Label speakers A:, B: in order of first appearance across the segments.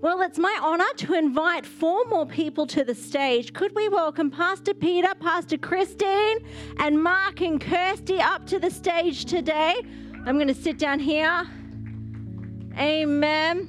A: Well, it's my honour to invite 4 more people to the stage. Could we welcome Pastor Peter, Pastor Christine, and Mark and Kirsty up to the stage today? I'm going to sit down here. Amen.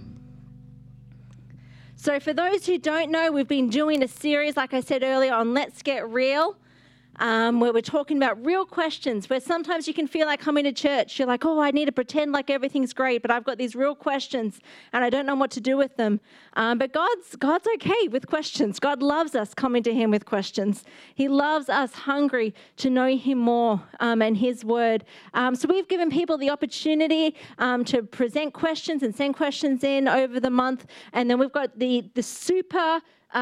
A: So for those who don't know, we've been doing a series, like I said earlier, on Let's Get Real. Where we're talking about real questions, where sometimes you can feel like coming to church. You're like, oh, I need to pretend like everything's great, but I've got these real questions and I don't know what to do with them. But God's okay with questions. God loves us coming to him with questions. He loves us hungry to know him more and his word. So we've given people the opportunity to present questions and send questions in over the month. And then we've got the super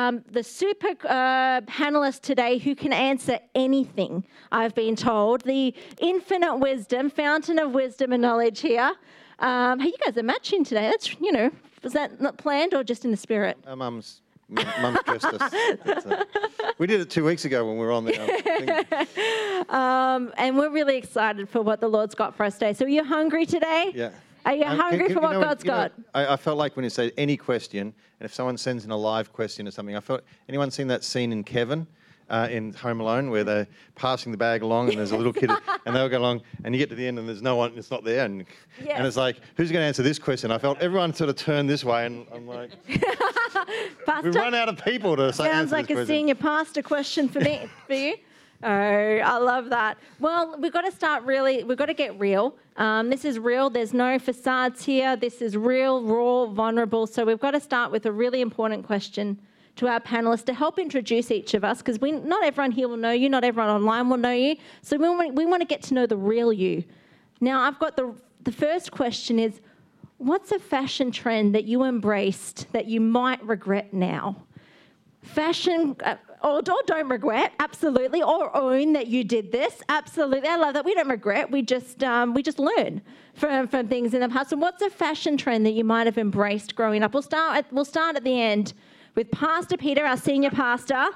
A: panelist today who can answer anything, I've been told. The infinite wisdom, fountain of wisdom and knowledge here. Hey, you guys are matching today. That's, was that not planned or just in the spirit?
B: Mum's dressed us. We did it 2 weeks ago when we were on the thing.
A: And we're really excited for what the Lord's got for us today. So are you hungry today?
B: Yeah.
A: Are you hungry for what God's got?
B: I felt like when you say any question, and if someone sends in a live question or something, anyone seen that scene in Kevin in Home Alone where they're passing the bag along and there's a little kid and they'll go along and you get to the end and there's no one, it's not there. And it's like, who's going to answer this question? I felt everyone sort of turned this way and I'm like, we've run out of people to say
A: Sounds like a senior pastor question for me, for you. Oh, I love that. Well, we've got to get real. This is real. There's no facades here. This is real, raw, vulnerable. So we've got to start with a really important question to our panelists to help introduce each of us, because not everyone here will know you, not everyone online will know you. So we want to get to know the real you. Now, I've got the first question is, what's a fashion trend that you embraced that you might regret now? Fashion, or don't regret, absolutely, or own that you did this, absolutely. I love that. We don't regret. We just learn from things in the past. And what's a fashion trend that you might have embraced growing up? We'll start at the end with Pastor Peter, our senior pastor.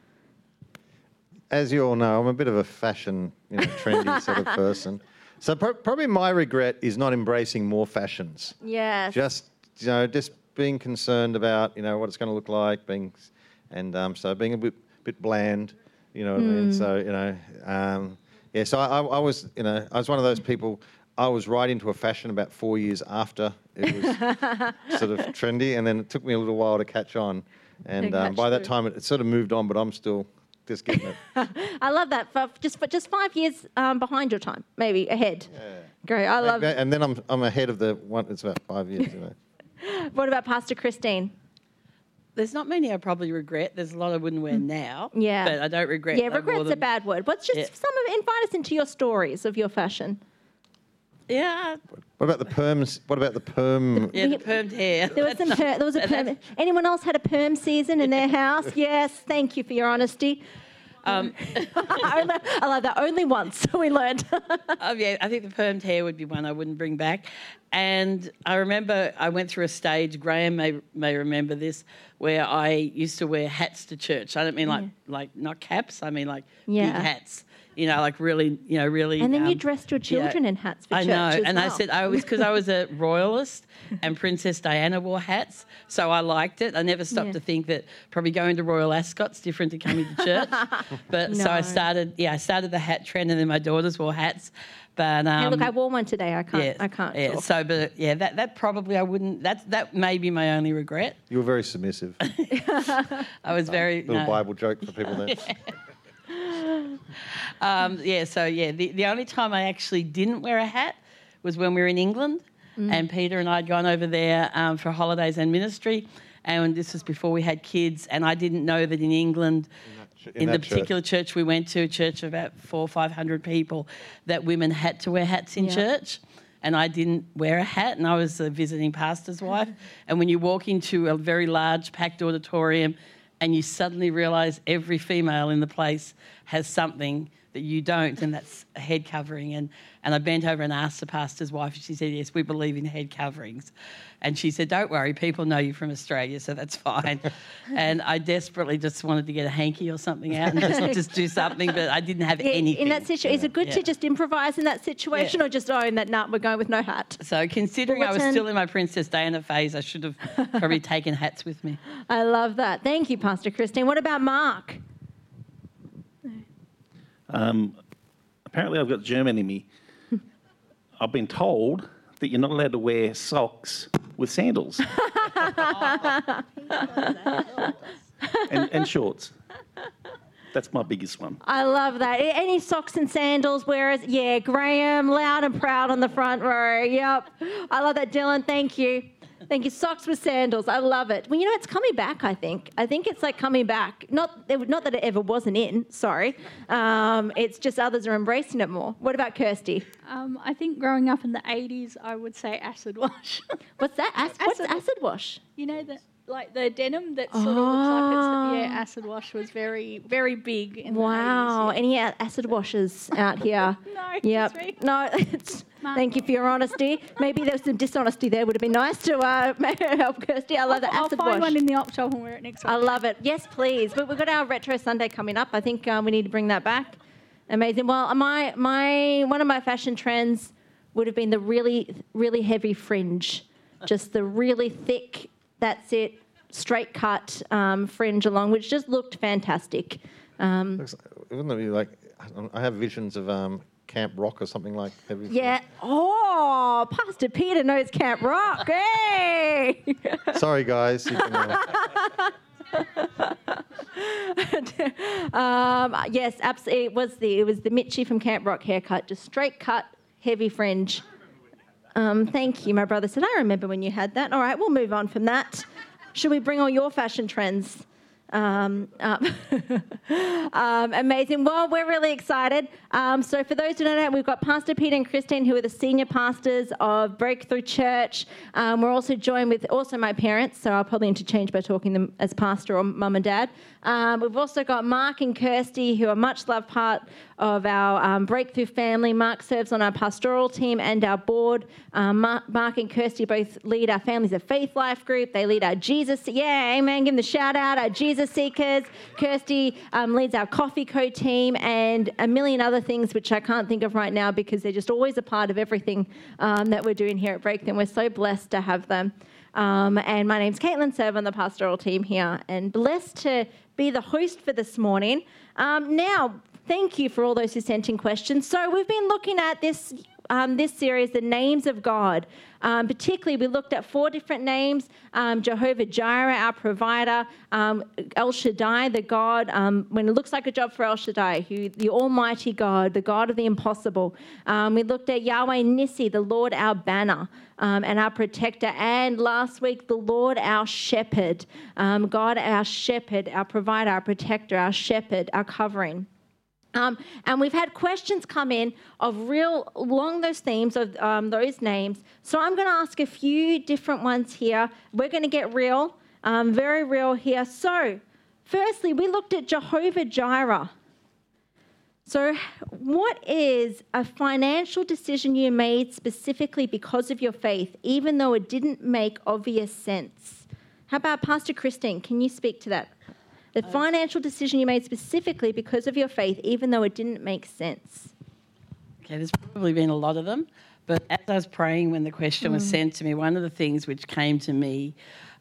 B: As you all know, I'm a bit of a fashion, trendy sort of person. So probably my regret is not embracing more fashions.
A: Yes.
B: Just being concerned about what it's going to look like, so being a bit bland, you know what I mean? So, so I was one of those people, I was right into a fashion about 4 years after it was sort of trendy, and then it took me a little while to catch on. And by that time, it sort of moved on, but I'm still just getting it.
A: I love that. Just 5 years behind your time, maybe ahead.
B: Yeah.
A: Great. I love it.
B: And then I'm ahead of the one, it's about 5 years.
A: What about Pastor Christine?
C: There's not many I probably regret. There's a lot I wouldn't wear now.
A: Yeah.
C: But I don't regret.
A: Yeah, regret's a bad word. What's just invite us into your stories of your fashion.
C: Yeah.
B: What about the perms? What about the perm?
C: Yeah, the permed hair.
A: There was a perm. Anyone else had a perm season in their house? Yes. Thank you for your honesty. I love that. Only once we learned.
C: I think the permed hair would be one I wouldn't bring back. And I remember I went through a stage, Graham may remember this, where I used to wear hats to church. I don't mean like not caps, I mean like big hats. Like really.
A: And then you dressed your children in hats for church.
C: I know, and
A: well.
C: I said because I was a royalist, and Princess Diana wore hats, so I liked it. I never stopped to think that probably going to Royal Ascot's different to coming to church. But so I started the hat trend, and then my daughters wore hats. But
A: hey, look, I wore one today. I can't.
C: Yeah.
A: Talk.
C: So, but that probably I wouldn't. That may be my only regret.
B: You were very submissive.
C: I was very
B: little Bible joke for people there.
C: The only time I actually didn't wear a hat was when we were in England, and Peter and I had gone over there for holidays and ministry, and this was before we had kids, and I didn't know that in England, in the particular church we went to, a church of about 400 or 500 people, that women had to wear hats in church. And I didn't wear a hat, and I was a visiting pastor's wife. And when you walk into a very large packed auditorium and you suddenly realise every female in the place has something that you don't, and that's a head covering. And I bent over and asked the pastor's wife, and she said, yes, we believe in head coverings. And she said, don't worry, people know you from Australia, so that's fine. And I desperately just wanted to get a hanky or something out and just do something, but I didn't have anything.
A: In that situation, is it good to just improvise in that situation or just own that, we're going with no hat?
C: So considering I was still in my Princess Diana phase, I should have probably taken hats with me.
A: I love that. Thank you, Pastor Christine. What about Mark?
D: Apparently I've got German in me. I've been told that you're not allowed to wear socks with sandals. and shorts. That's my biggest one.
A: I love that. Any socks and sandals, whereas, Graham, loud and proud on the front row. Yep. I love that, Dylan. Thank you. Thank you. Socks with sandals. I love it. Well, it's coming back, I think. I think it's like coming back. Not that it ever wasn't in, sorry. It's just others are embracing it more. What about Kirsty?
E: I think growing up in the 80s, I would say acid wash.
A: What's that? What's acid wash?
E: You know, the denim that sort of looks like it's, acid wash was very, very big in the 80s.
A: Wow. Any acid washers out here?
E: No,
A: yep.
E: just me.
A: No, thank you for your honesty. Maybe there was some dishonesty there. Would have been nice to help Kirsty. I love the acid wash.
E: I'll find one in the op shop and wear it next week.
A: I love it. Yes, please. But we've got our Retro Sunday coming up. I think we need to bring that back. Amazing. Well, one of my fashion trends would have been the really, really heavy fringe. Just the really thick, that's it, straight cut fringe along, which just looked fantastic.
B: Wouldn't it be like, I have visions of Camp Rock or something like heavy.
A: Yeah. Oh, Pastor Peter knows Camp Rock. Hey!
B: Sorry, guys. You can,
A: yes, absolutely. It was the Mitchie from Camp Rock haircut, just straight cut, heavy fringe. Thank you. My brother said, I remember when you had that. All right, we'll move on from that. Should we bring all your fashion trends up? Amazing. Well, we're really excited. So for those who don't know, we've got Pastor Peter and Christine, who are the senior pastors of Breakthrough Church. We're also joined with my parents, so I'll probably interchange by talking them as pastor or mum and dad. We've also got Mark and Kirsty, who are much loved part of our Breakthrough family. Mark serves on our pastoral team and our board. Mark and Kirsty both lead our Families of Faith Life group. They lead our Jesus, amen, give them the shout out, our Jesus Seekers. Kirsty leads our Coffee Co team and a million other things which I can't think of right now because they're just always a part of everything that we're doing here at Breakthrough. We're so blessed to have them. And my name's Caitlin, serve on the pastoral team here, and blessed to be the host for this morning. Now, thank you for all those who sent in questions. So we've been looking at this series, the names of God. Particularly, we looked at 4 different names: Jehovah Jireh, our provider; El Shaddai, the God when it looks like a job for El Shaddai, the Almighty God, the God of the impossible. We looked at Yahweh Nissi, the Lord our banner and our protector; and last week, the Lord our shepherd, God our shepherd, our provider, our protector, our shepherd, our covering. And we've had questions come in along those themes of those names. So I'm going to ask a few different ones here. We're going to get real, very real here. So firstly, we looked at Jehovah Jireh. So what is a financial decision you made specifically because of your faith, even though it didn't make obvious sense? How about Pastor Christine? Can you speak to that? The financial decision you made specifically because of your faith, even though it didn't make sense.
C: Okay, there's probably been a lot of them. But as I was praying when the question was sent to me, one of the things which came to me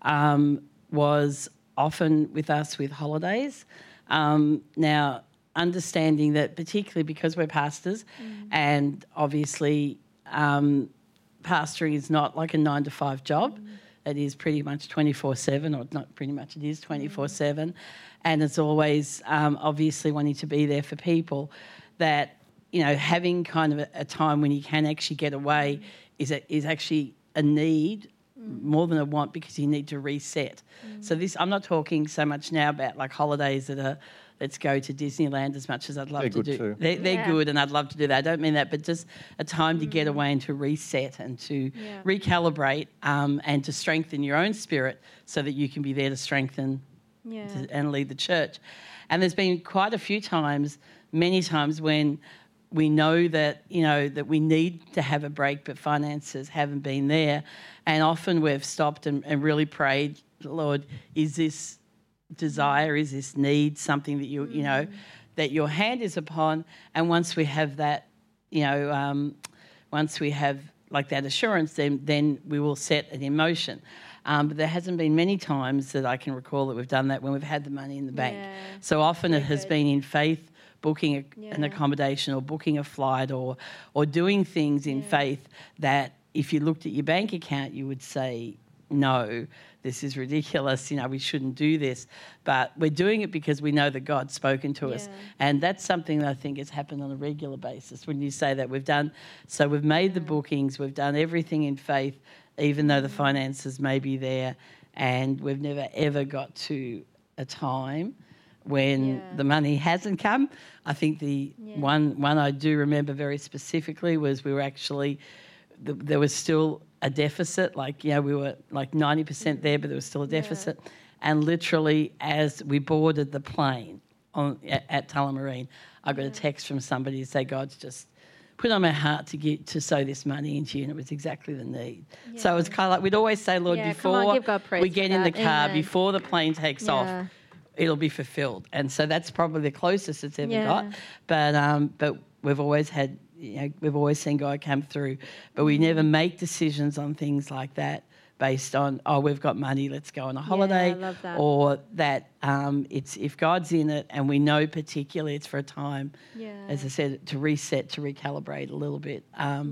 C: was often with us with holidays. Now, understanding that particularly because we're pastors and obviously pastoring is not like a 9-to-5 job. It is pretty much 24/7, or not pretty much, it is 24/7. And it's always obviously wanting to be there for people that, having kind of a time when you can actually get away is actually a need more than a want, because you need to reset. So I'm not talking so much now about like holidays that are, let's go to Disneyland, as much as I'd love to do.
B: Too.
C: They're good, and I'd love to do that. I don't mean that, but just a time to get away and to reset and to recalibrate and to strengthen your own spirit so that you can be there to strengthen
A: Yeah.
C: and lead the church. And there's been quite a few times, many times, when we know that, that we need to have a break, but finances haven't been there. And often we've stopped and really prayed, Lord, is this desire, is this need something that that your hand is upon? And once we have that, once we have like that assurance, then we will set it in motion. But there hasn't been many times that I can recall that we've done that when we've had the money in the bank.
A: Yeah.
C: So often it has
A: good.
C: been in faith, booking an accommodation or booking a flight or doing things in faith that if you looked at your bank account, you would say, no, this is ridiculous, we shouldn't do this. But we're doing it because we know that God's spoken to us. And that's something that I think has happened on a regular basis. When you say that we've made the bookings, we've done everything in faith, even though the finances may be there, and we've never ever got to a time when the money hasn't come. I think the one I do remember very specifically was we were actually, there was still a deficit, we were like 90% there, but there was still a deficit. And literally as we boarded the plane at Tullamarine, I got a text from somebody to say, God's just put on my heart to sow this money into you, and it was exactly the need. Yeah. So it was kind of like we'd always say, Lord, before we get in the car, before the plane takes off, it'll be fulfilled. And so that's probably the closest it's ever got. But we've always had, we've always seen God come through. But we never make decisions on things like that based on, we've got money, let's go on a holiday.
A: Yeah, I love that.
C: Or that it's if God's in it and we know particularly it's for a time, as I said, to reset, to recalibrate a little bit,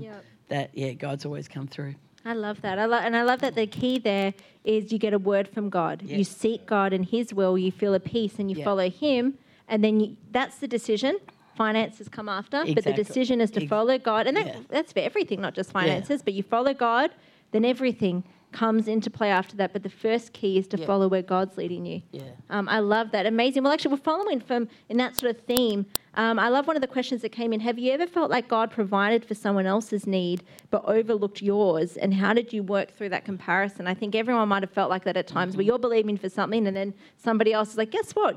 C: God's always come through.
A: I love that. I love that the key there is you get a word from God.
C: Yes.
A: You seek God and His will, you feel a peace and you follow Him, and then that's the decision. Finances come after, but the decision is to follow God. And that's for everything, not just finances, but you follow God, then everything comes into play after that. But the first key is to follow where God's leading you. Yeah. I love that. Amazing. Well, actually, we're following in that sort of theme. I love one of the questions that came in. Have you ever felt like God provided for someone else's need but overlooked yours? And how did you work through that comparison? I think everyone might have felt like that at times where you're believing for something and then somebody else is like, guess what?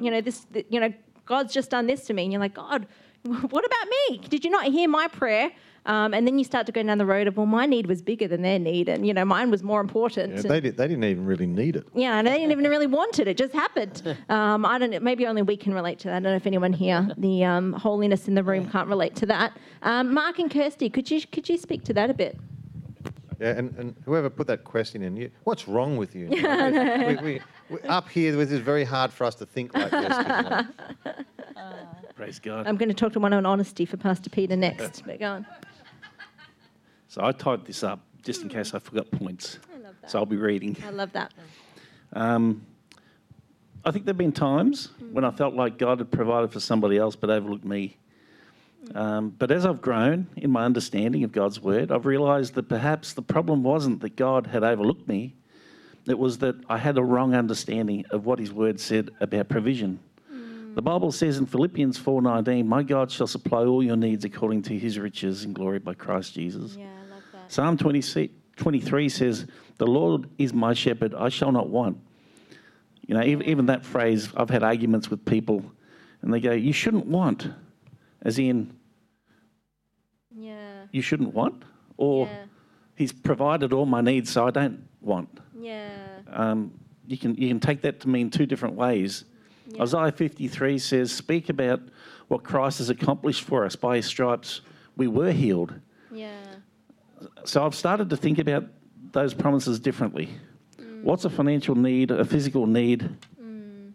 A: God's just done this to me. And you're like, God, what about me? Did you not hear my prayer? And then you start to go down the road of, well, my need was bigger than their need, and mine was more important.
B: Yeah, they didn't even really need it.
A: Yeah, and they didn't even really want it. It just happened. I don't know. Maybe only we can relate to that. I don't know if anyone here, the holiness in the room, can't relate to that. Mark and Kirsty, could you speak to that a bit?
B: Yeah, and whoever put that question in, what's wrong with you? We up here, this is very hard for us to think like this.
D: Praise God.
A: I'm going to talk to one on honesty for Pastor Peter next. But go on.
D: So I typed this up just in case I forgot points.
A: I love that.
D: So I'll be reading.
A: I love that.
D: I think there have been times when I felt like God had provided for somebody else but overlooked me. But as I've grown in my understanding of God's word, I've realised that perhaps the problem wasn't that God had overlooked me. It was that I had a wrong understanding of what his word said about provision. The Bible says in Philippians 4:19, my God shall supply all your needs according to his riches and glory by Christ Jesus.
A: Yeah, I love that.
D: Psalm 23 says, the Lord is my shepherd, I shall not want. Even that phrase, I've had arguments with people and they go, you shouldn't want, as in, you shouldn't want? Or he's provided all my needs so I don't want.
A: Yeah.
D: You can take that to mean two different ways. Yeah. Isaiah 53 says, speak about what Christ has accomplished for us. By his stripes we were healed.
A: Yeah.
D: So I've started to think about those promises differently. What's a financial need, a physical need, an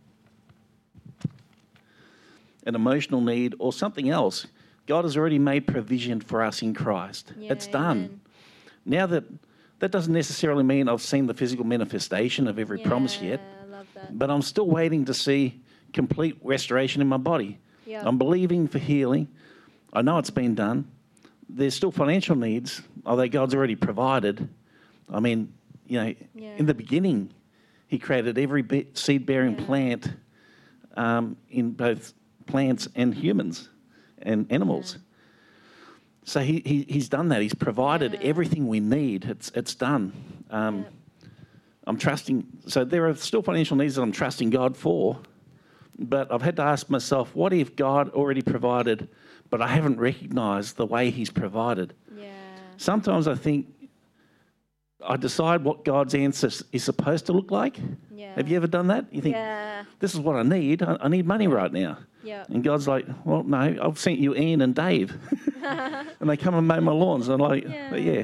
D: emotional need, or something else? God has already made provision for us in Christ.
A: Yeah,
D: it's done.
A: amen.
D: Now that doesn't necessarily mean I've seen the physical manifestation of every promise yet.
A: I love that.
D: But I'm still waiting to see complete restoration in my body.
A: Yeah.
D: I'm believing for healing. I know it's been done. There's still financial needs, although God's already provided. I mean, in the beginning, he created every seed-bearing plant in both plants and humans and animals. So he's done that. He's provided everything we need. It's done. I'm trusting. So there are still financial needs that I'm trusting God for, but I've had to ask myself, what if God already provided, but I haven't recognised the way He's provided?
A: Yeah.
D: Sometimes I think I decide what God's answer is supposed to look like.
A: Yeah.
D: Have you ever done that? You think,
A: Yeah.
D: this is what I need. I need money right now.
A: Yeah.
D: And God's like, well, no, I've sent you Ian and Dave. And they come and mow my lawns. And I'm like, yeah.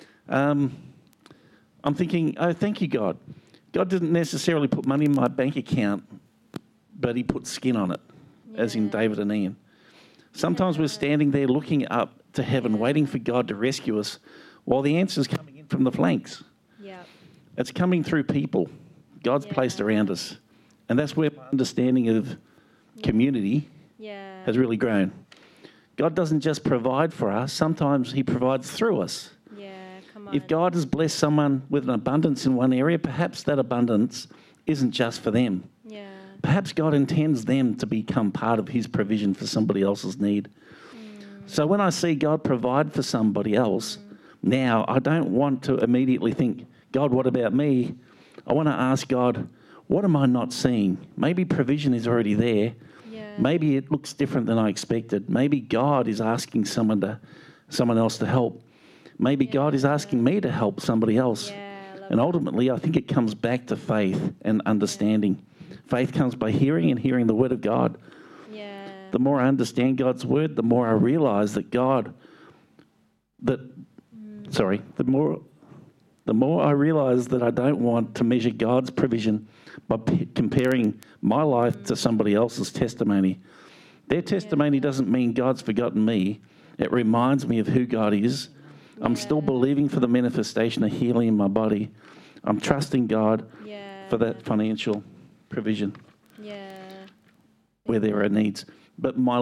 D: I'm thinking, oh, thank you, God. God didn't necessarily put money in my bank account, but He put skin on it, as in David and Ian. Sometimes we're standing there looking up to heaven, waiting for God to rescue us, while the answer's coming in from the flanks.
A: Yeah.
D: It's coming through people God's placed around us. And that's where my understanding of community
A: Yeah.
D: has really grown. God doesn't just provide for us, sometimes He provides through us.
A: Yeah. Come on.
D: If God has blessed someone with an abundance in one area, perhaps that abundance isn't just for them.
A: Yeah.
D: Perhaps God intends them to become part of His provision for somebody else's need. So when I see God provide for somebody else, now I don't want to immediately think, God, what about me? I want to ask God, what am I not seeing? Maybe provision is already there.
A: Yeah.
D: Maybe it looks different than I expected. Maybe God is asking someone else to help. Maybe God is asking me to help somebody else.
A: Yeah. I love
D: And ultimately, I think it comes back to faith and understanding. Faith comes by hearing and hearing the word of God.
A: Yeah.
D: The more I understand God's word, the more I realize that the more I realize that I don't want to measure God's provision by comparing my life to somebody else's testimony. Their testimony doesn't mean God's forgotten me. It reminds me of who God is. I'm still believing for the manifestation of healing in my body. I'm trusting God for that financial provision where there are needs. But I'm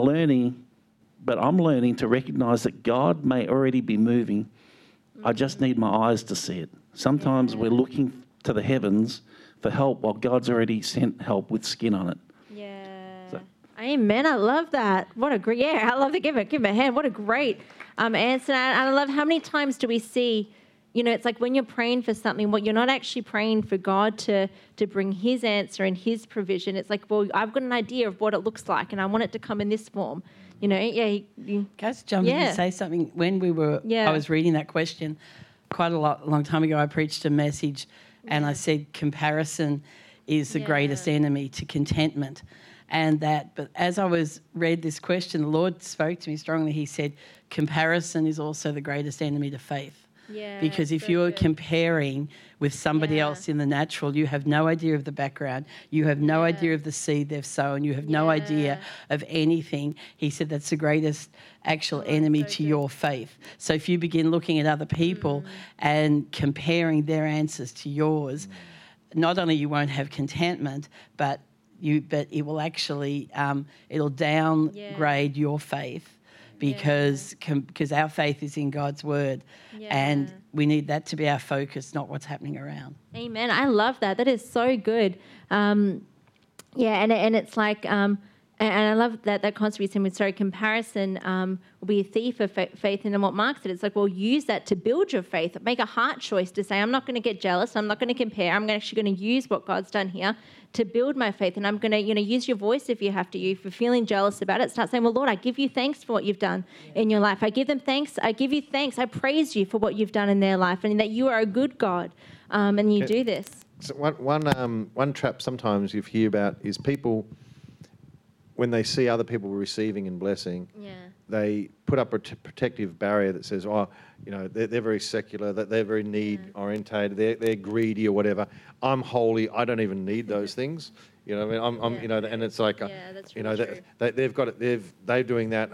D: learning to recognize that God may already be moving. I just need my eyes to see it. Sometimes we're looking to the heavens for help while God's already sent help with skin on it.
A: Yeah.
D: So-
A: Amen. I love that. What a great, I love to give him a hand. What a great answer. And I love how many times do we see, it's like when you're praying for something, you're not actually praying for God to bring His answer and His provision. It's like, well, I've got an idea of what it looks like and I want it to come in this form.
C: Can I just jump in and say something? When I was reading that question quite a long time ago, I preached a message and I said comparison is the greatest enemy to contentment. But as I read this question, the Lord spoke to me strongly. He said, comparison is also the greatest enemy to faith.
A: Yeah,
C: because if
A: so
C: you're
A: good.
C: comparing with somebody else in the natural, you have no idea of the background. You have no idea of the seed they've sown. You have no idea of anything. He said that's the greatest actual enemy to your faith. So if you begin looking at other people and comparing their answers to yours, not only you won't have contentment, but it will actually it'll downgrade your faith. Because our faith is in God's word, and we need that to be our focus, not what's happening around.
A: Amen. I love that. That is so good. And it's like, and I love that concept you said with comparison will be a thief of faith. And then what Mark said, it's like, well, use that to build your faith. Make a heart choice to say, I'm not going to get jealous. I'm not going to compare. I'm actually going to use what God's done here to build my faith. And I'm going to, use your voice if you have to. If you're feeling jealous about it, start saying, well, Lord, I give you thanks for what you've done in your life. I give them thanks. I give you thanks. I praise you for what you've done in their life and that you are a good God and you do this.
B: So one trap sometimes you hear about is people, when they see other people receiving and blessing, they put up a protective barrier that says, they're very secular, that they're very need-orientated, they're greedy or whatever. I'm holy, I don't even need those things. And it's like,
A: that's really true.
B: they've got it, they're doing that,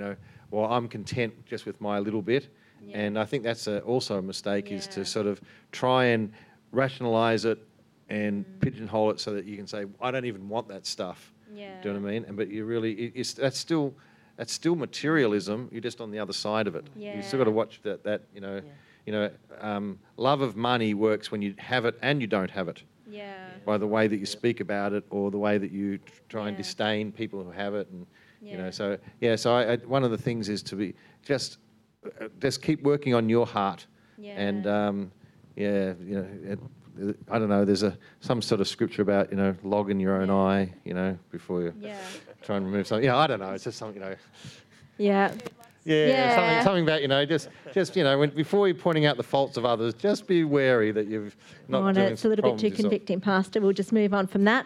B: I'm content just with my little bit. Yeah. And I think that's also a mistake is to sort of try and rationalise it and pigeonhole it so that you can say, I don't even want that stuff.
A: Yeah.
B: Do you know what I mean? But you really, that's still materialism. You're just on the other side of it.
A: Yeah.
B: You still got to watch that. Love of money works when you have it and you don't have it.
A: Yeah.
B: By the way that you speak about it or the way that you try and disdain people who have it, and So one of the things is to be just keep working on your heart, and I don't know. There's some sort of scripture about logging your own eye, before you try and remove something. I don't know. It's just something,
A: Yeah.
B: Yeah, something about just before you're pointing out the faults of others, just be wary that you've not.
A: It's a little bit too convicting, Pastor. We'll just move on from that.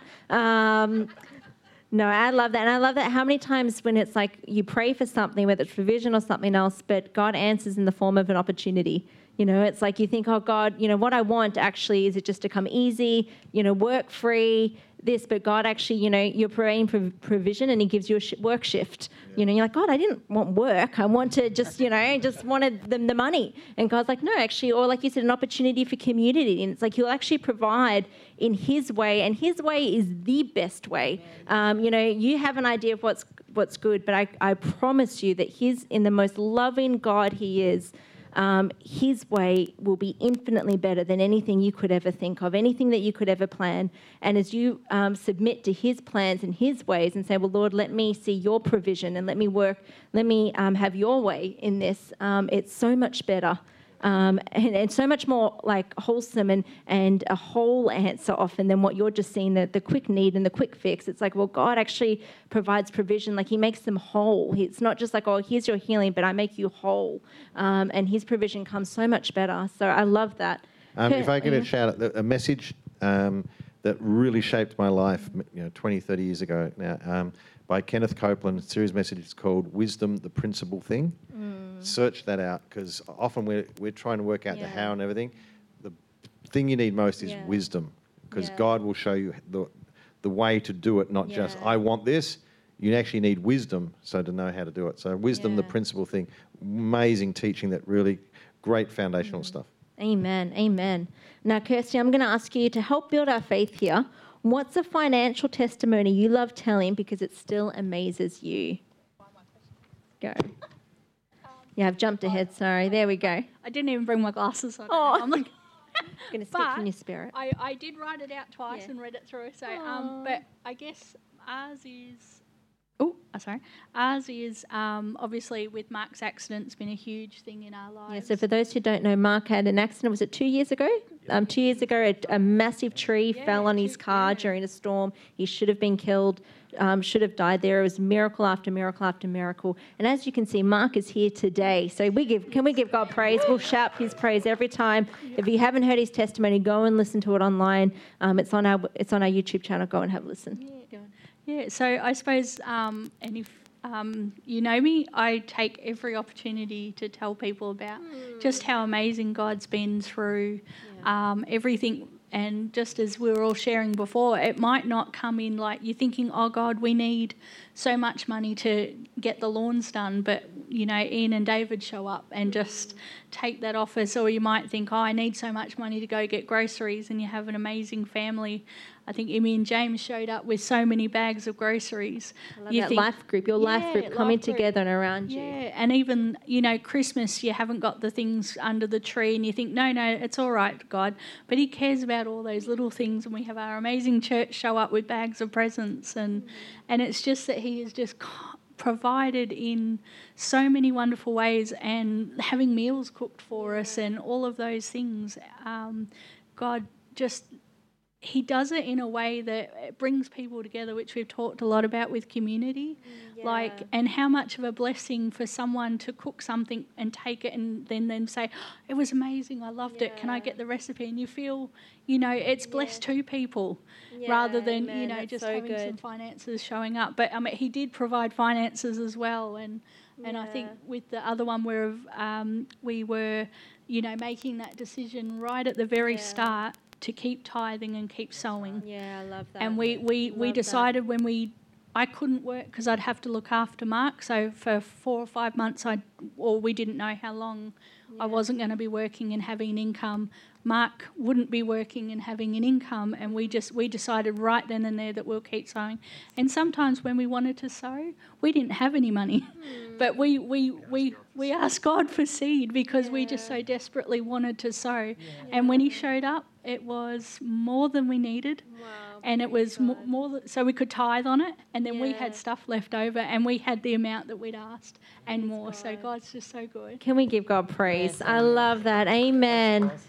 A: No, I love that. And I love that how many times when it's like you pray for something, whether it's provision or something else, but God answers in the form of an opportunity. It's like you think, oh, God, what I want actually is it just to come easy, work free, this, but God actually, you're praying for provision and he gives you a work shift. You're like, God, I didn't want work. I want to just, just wanted the money. And God's like, no, actually, or like you said, an opportunity for community. And it's like he'll actually provide in his way, and his way is the best way. You have an idea of what's good, but I promise you that he's in the most loving God he is. His way will be infinitely better than anything you could ever think of, anything that you could ever plan. And as you submit to his plans and his ways and say, well, Lord, let me see your provision and let me work, let me have your way in this, it's so much better. And so much more like wholesome and a whole answer often than what you're just seeing, the quick need and the quick fix. It's like, well, God actually provides provision. Like he makes them whole. It's not just like, oh, here's your healing, but I make you whole. And his provision comes so much better. So I love that.
B: If I get a shout out, a message that really shaped my life 20, 30 years ago now, by Kenneth Copeland. The series message is called Wisdom, the Principal Thing. Search that out, because often we're trying to work out the how and everything. The thing you need most is wisdom, because God will show you the way to do it, not just, I want this. You actually need wisdom to know how to do it. So wisdom, the principal thing. Amazing teaching, that really great foundational stuff.
A: Amen. Amen. Now, Kirsty, I'm going to ask you to help build our faith here. What's a financial testimony you love telling because it still amazes you? Go. Yeah, I've jumped ahead. Sorry. There we go.
E: I didn't even bring my glasses on.
A: Oh.
E: I'm like,
A: going to speak in your spirit.
E: I did write it out twice and read it through. So, but I guess ours is. Ours is obviously with Mark's accident, it's been a huge thing in our lives.
A: Yeah, so for those who don't know, Mark had an accident, was it 2 years ago? 2 years ago, a massive tree fell on his car during a storm. He should have been killed, should have died there. It was miracle after miracle after miracle. And as you can see, Mark is here today. So can we give God praise? We'll shout his praise every time. If you haven't heard his testimony, go and listen to it online. It's on our YouTube channel. Go and have a listen.
E: Yeah, so I suppose, and if you know me, I take every opportunity to tell people about just how amazing God's been through everything. And just as we were all sharing before, it might not come in like you're thinking, oh, God, we need so much money to get the lawns done. But, Ian and David show up and just take that office. Or you might think, oh, I need so much money to go get groceries, and you have an amazing family. I think Emmy and James showed up with so many bags of groceries.
A: I love that life group, your life group coming together and around you.
E: Yeah, and even, Christmas, you haven't got the things under the tree and you think, no, it's all right, God. But he cares about all those little things, and we have our amazing church show up with bags of presents. And it's just that he has just provided in so many wonderful ways, and having meals cooked for us and all of those things. God just... He does it in a way that it brings people together, which we've talked a lot about with community. And how much of a blessing for someone to cook something and take it and then say, it was amazing, I loved it, can I get the recipe? And you feel, it's blessed two people rather than, just having some finances showing up. But he did provide finances as well. And I think with the other one where we were, making that decision right at the very start, to keep tithing and keep sowing.
A: Yeah, I love that.
E: And we decided when I couldn't work because I'd have to look after Mark. So for 4 or 5 months, we didn't know how long I wasn't going to be working and having an income. Mark wouldn't be working and having an income, and we decided right then and there that we'll keep sowing. And sometimes when we wanted to sow, we didn't have any money, but we asked God for seed because we just so desperately wanted to sow. And when he showed up, it was more than we needed.
A: Wow.
E: And it was more so we could tithe on it, and then we had stuff left over, and we had the amount that we'd asked and more. God. So God's just so good.
A: Can we give God praise? I love that. Amen. Amen.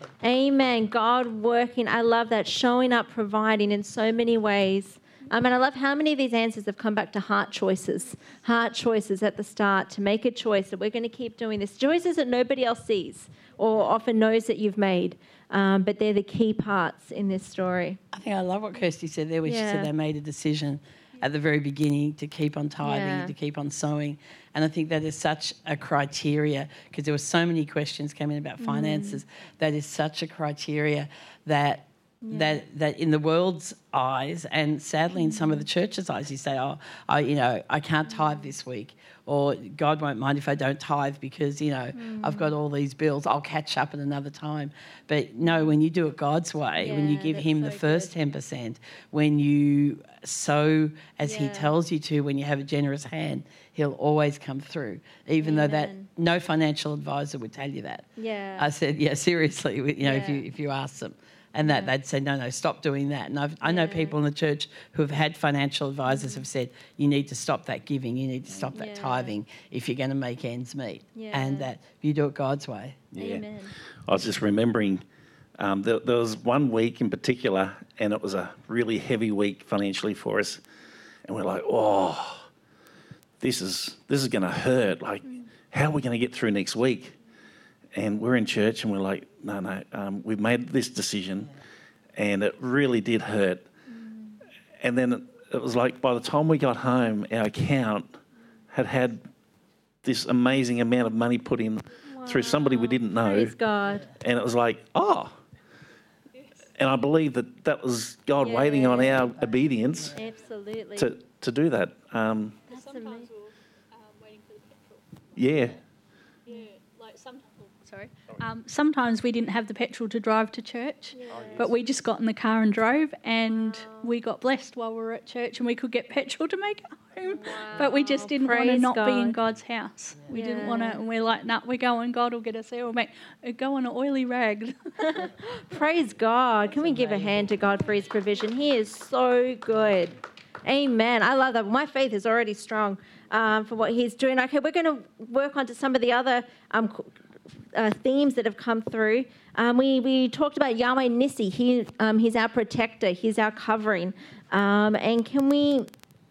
A: Amen. God working. I love that. Showing up, providing in so many ways. And I love how many of these answers have come back to heart choices at the start, to make a choice that we're going to keep doing this. Choices that nobody else sees or often knows that you've made, but they're the key parts in this story.
C: I think I love what Kirsty said there, where she
A: Yeah.
C: said they made a decision at the very beginning to keep on tithing,
A: Yeah.
C: to keep on sowing. And I think that is such a criteria, because there were so many questions coming about finances. That is such a criteria that in the world's eyes, and sadly in some of the churches' eyes, you say, "Oh, I can't tithe this week," or "God won't mind if I don't tithe because I've got all these bills. I'll catch up at another time." But no, when you do it God's way, when you
A: Yeah,
C: give
A: that's
C: Him
A: so
C: the first
A: good.
C: 10%, when you sow as He
A: Yeah.
C: tells you to, when you have a generous hand, He'll always come through, even though that
A: Amen.
C: no financial advisor would tell you that.
A: Yeah.
C: I said, yeah, seriously,
A: Yeah.
C: if you ask them. And that they'd say, no, stop doing that. And I know people in the church who have had financial advisors have said, you need to stop that giving, you need to stop that
A: Yeah.
C: tithing if you're going to make ends meet.
A: Yeah.
C: And that if you do it God's way.
A: Amen.
D: I was just remembering there was one week in particular, and it was a really heavy week financially for us. And we're like, oh, this is going to hurt. Like, how are we going to get through next week? And we're in church, and we're like, no, we've made this decision, and it really did hurt. And then it was like by the time we got home, our account had this amazing amount of money put in through somebody we didn't know.
A: Praise God.
D: And it was like, oh. And I believe that was God waiting on our obedience
A: Absolutely.
D: to do that.
A: That's amazing.
E: Waiting for the petrol.
D: Yeah.
E: Yeah, like sometimes. Sorry. Sometimes we didn't have the petrol to drive to church, but we just got in the car and drove, and we got blessed while we were at church, and we could get petrol to make it home. But we just didn't want to
A: Praise
E: not be in
A: God.
E: God's house. We didn't want to,
A: Yeah.
E: and we're like, nah, we're going. God will get us there. We'll go on an oily rag.
A: Praise God. Can we give a hand to God for His provision? He is so good. Amen. I love that. My faith is already strong for what He's doing. Okay, we're going to work on to some of the other themes that have come through. We talked about Yahweh Nissi. He's our protector. He's our covering. And can we...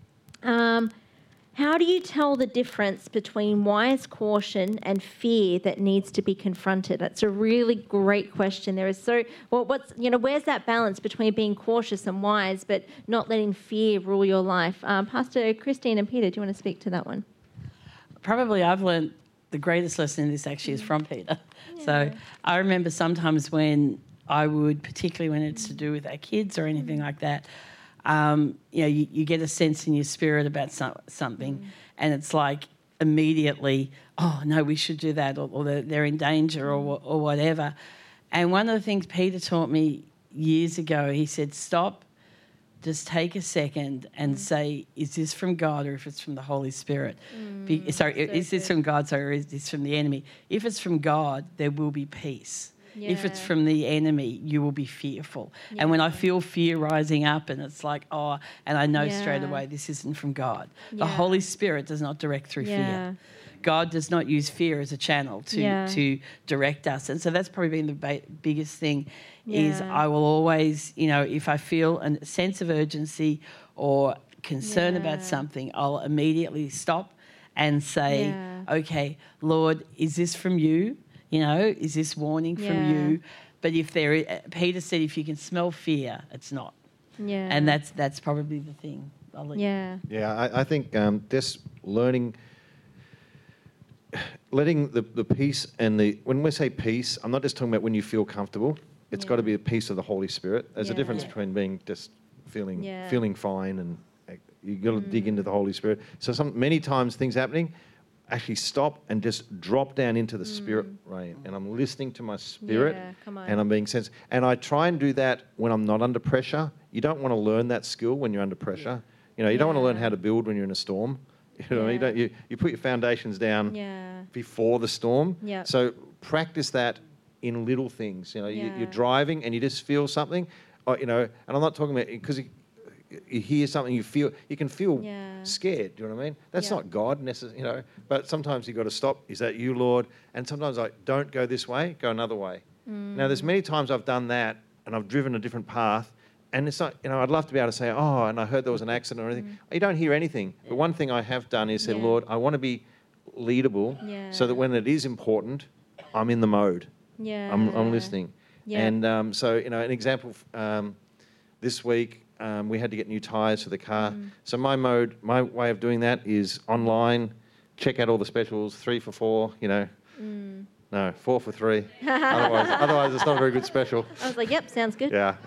A: how do you tell the difference between wise caution and fear that needs to be confronted? That's a really great question. There is where's that balance between being cautious and wise, but not letting fear rule your life? Pastor Christine and Peter, do you want to speak to that one?
C: Probably I've learned the greatest lesson in this actually is from Peter. So I remember sometimes when I would, particularly when it's to do with our kids or anything like that, you get a sense in your spirit about something, and it's like immediately, oh no, we should do that, or they're in danger, or whatever. And one of the things Peter taught me years ago, he said, stop, just take a second and say, is this from God or if it's from the Holy Spirit? Is this from God, or is this from the enemy? If it's from God, there will be peace. If it's from the enemy, you will be fearful. Yeah. And when I feel fear rising up and it's like, oh, and I know straight away this isn't from God. The Holy Spirit does not direct through fear. God does not use fear as a channel to direct us. And so that's probably been the biggest thing is I will always, if I feel a sense of urgency or concern about something, I'll immediately stop and say, okay, Lord, is this from you? Is this warning from you? But Peter said, if you can smell fear, it's not.
A: Yeah.
C: And that's probably the thing.
A: Yeah.
B: Yeah, I think just letting the peace and when we say peace, I'm not just talking about when you feel comfortable. It's got to be a peace of the Holy Spirit. There's a difference between being just feeling fine and you've got to dig into the Holy Spirit. So many times things happening, actually stop and just drop down into the spirit realm, and I'm listening to my spirit and I'm being sensitive. And I try and do that when I'm not under pressure. You don't want to learn that skill when you're under pressure. You don't want to learn how to build when you're in a storm. You put your foundations down before the storm. So practice that in little things. You're driving and you just feel something, and I'm not talking about because you hear something, you can feel scared. Do you know what I mean? That's not God necessarily, but sometimes you've got to stop. Is that you, Lord? And sometimes don't go this way, go another way. Now, there's many times I've done that and I've driven a different path, and it's not, I'd love to be able to say, oh, and I heard there was an accident or anything. You don't hear anything. But one thing I have done is said, Lord, I want to be leadable so that when it is important, I'm in the mode.
A: Yeah.
B: I'm listening.
A: Yeah.
B: And so, an example, this week, we had to get new tyres for the car. So my way of doing that is online, check out all the specials, 3 for 4, No, 4 for 3. Otherwise, it's not a very good special.
A: I was like, yep, sounds good.
B: Yeah.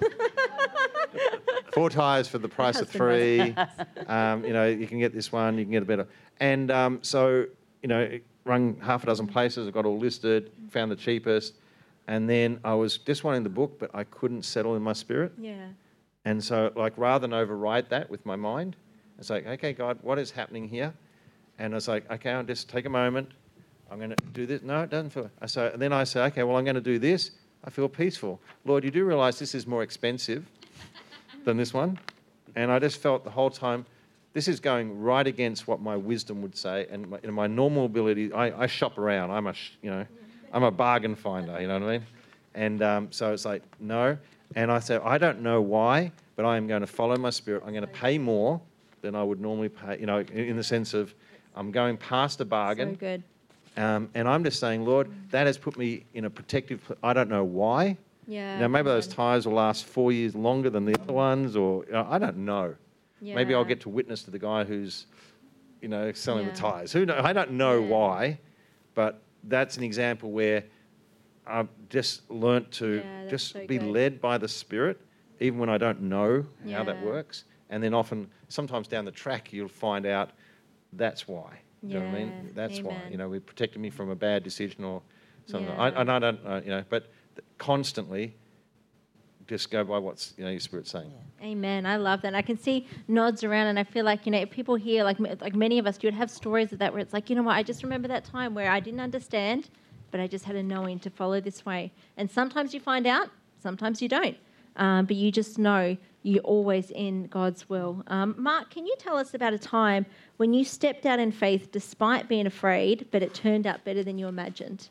B: 4 tyres for the price of 3. You can get this one, you can get a better. And rung half a dozen places, I got all listed, found the cheapest. And then I was just wanting the book, but I couldn't settle in my spirit.
A: Yeah.
B: And so, rather than override that with my mind, it's like, okay, God, what is happening here? And it's like, okay, I'll just take a moment. I'm going to do this. No, it doesn't feel. So then I say, okay, well, I'm going to do this. I feel peaceful. Lord, you do realise this is more expensive than this one? And I just felt the whole time, this is going right against what my wisdom would say. And my normal ability, I shop around. I'm a bargain finder, you know what I mean? And so it's like, no. And I said, I don't know why, but I am going to follow my spirit. I'm going to pay more than I would normally pay, in the sense of I'm going past a bargain.
A: So good.
B: And I'm just saying, Lord, that has put me in a protective... I don't know why.
A: Yeah.
B: Now, maybe those tyres will last 4 years longer than the other ones, or I don't know.
A: Yeah.
B: Maybe I'll get to witness to the guy who's, selling the
A: Yeah.
B: tyres. Who knows? I don't know why, but that's an example where I've just learnt to just
A: so
B: be
A: good.
B: led by the Spirit, even when I don't know how that
A: Yeah.
B: works. And then sometimes down the track, you'll find out that's why. You know what I mean? That's why.
A: Amen.
B: We're protecting me from a bad decision or something.
A: Yeah.
B: I don't, but constantly just go by what's, your Spirit's saying.
A: Amen. I love that. I can see nods around, and I feel like, people here, like many of us, you'd have stories of that where it's like, what, I just remember that time where I didn't understand, but I just had a knowing to follow this way. And sometimes you find out, sometimes you don't. But you just know you're always in God's will. Mark, can you tell us about a time when you stepped out in faith despite being afraid, but it turned out better than you imagined?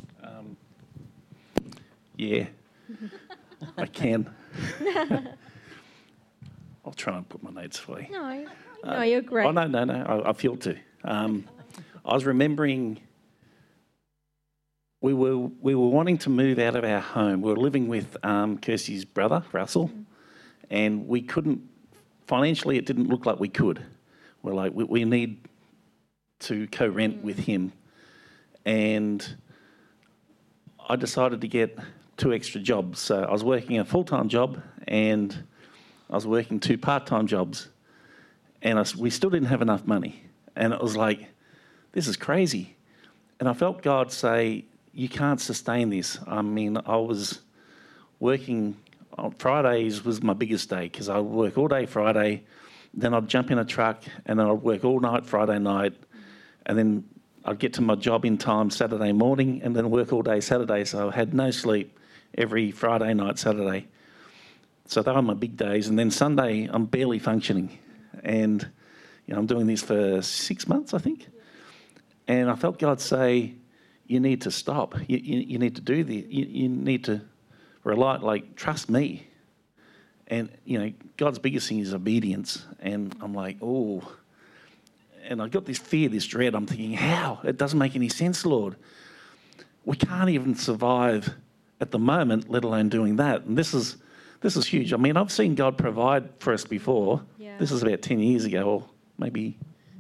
D: Yeah, I can. I'll try and put my notes away.
A: No, you're great.
D: Oh, no. I feel to. I was remembering we were wanting to move out of our home. We were living with Kirsty's brother, Russell, and we couldn't, financially it didn't look like we could. We're like, we need to co-rent with him. And I decided to get 2 extra jobs. So I was working a full-time job and I was working 2 part-time jobs. And we still didn't have enough money. And it was like, this is crazy. And I felt God say, you can't sustain this. I mean, I was working, on Fridays was my biggest day because I would work all day Friday, then I'd jump in a truck and then I'd work all night Friday night, and then I'd get to my job in time Saturday morning and then work all day Saturday. So I had no sleep every Friday night, Saturday. So they were my big days. And then Sunday, I'm barely functioning. And, I'm doing this for 6 months, I think. And I felt God say, you need to stop. You need to do this. You need to rely, trust me. And, God's biggest thing is obedience. And I'm like, oh. And I got this fear, this dread. I'm thinking, how? It doesn't make any sense, Lord. We can't even survive at the moment, let alone doing that. And this is huge. I mean, I've seen God provide for us before.
A: Yeah.
D: This is about 10 years ago, or maybe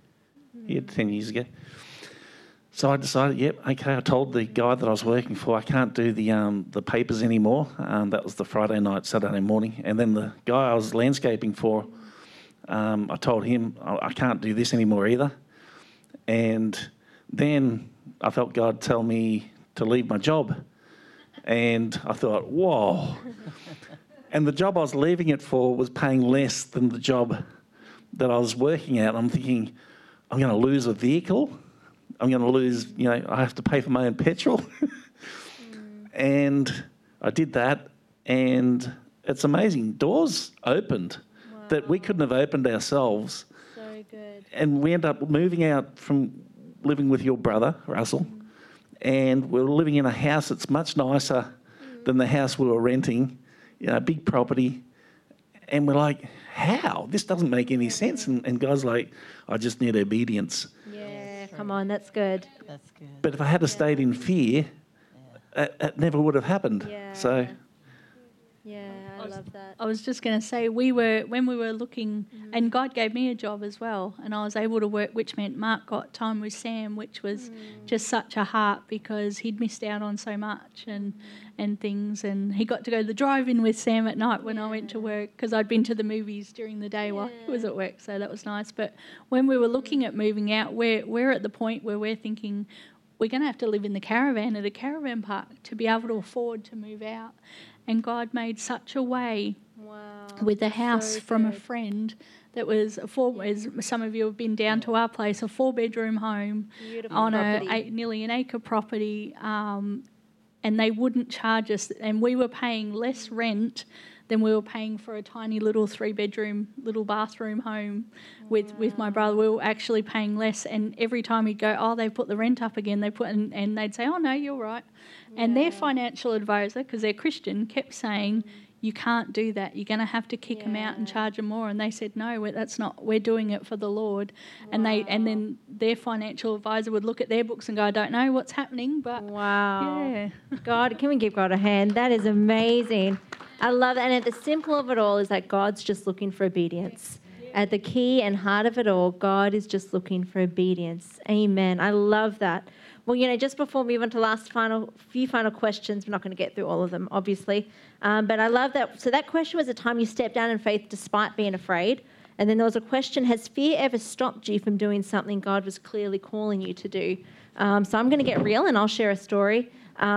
D: 10 years ago. So I decided, okay. I told the guy that I was working for, I can't do the papers anymore. That was the Friday night, Saturday morning. And then the guy I was landscaping for, I told him I can't do this anymore either. And then I felt God tell me to leave my job. And I thought, whoa. And the job I was leaving it for was paying less than the job that I was working at. I'm thinking, I'm going to lose a vehicle. I'm going to lose, I have to pay for my own petrol. And I did that, and it's amazing. Doors opened that we couldn't have opened ourselves.
A: So good.
D: And we ended up moving out from living with your brother, Russell, and we were living in a house that's much nicer than the house we were renting, big property. And we're like, how? This doesn't make any sense. And God's like, I just need obedience.
A: Yeah, come on, that's good.
C: That's good.
D: But if I had stayed in fear, it never would have happened.
A: Yeah.
D: So,
A: Yeah, I love that.
E: I was just going to say, when we were looking, and God gave me a job as well, and I was able to work, which meant Mark got time with Sam, which was just such a heart because he'd missed out on so much and things, and he got to go to the drive-in with Sam at night when I went to work because I'd been to the movies during the day while he was at work, so that was nice. But when we were looking at moving out, we're at the point where we're thinking we're going to have to live in the caravan at a caravan park to be able to afford to move out. And God made such a way with a house from a friend that was as some of you have been down to our place, a 4-bedroom home on nearly an acre property, and they wouldn't charge us, and we were paying less rent than we were paying for a tiny little 3-bedroom little bathroom home with my brother. We were actually paying less, and every time he'd go, oh, they put the rent up again, and they'd say, oh no, you're right. And their financial advisor, because they're Christian, kept saying, you can't do that. You're going to have to kick them out and charge them more. And they said, no, that's not. We're doing it for the Lord. And then their financial advisor would look at their books and go, I don't know what's happening, but yeah.
A: God, can we give God a hand? That is amazing. I love that. And at the simple of it all is that God's just looking for obedience. At the key and heart of it all, God is just looking for obedience. Amen. I love that. Well, just before we move on to the few final questions, we're not going to get through all of them, obviously. But I love that. So that question was a time you stepped down in faith despite being afraid. And then there was a question, has fear ever stopped you from doing something God was clearly calling you to do? So I'm going to get real and I'll share a story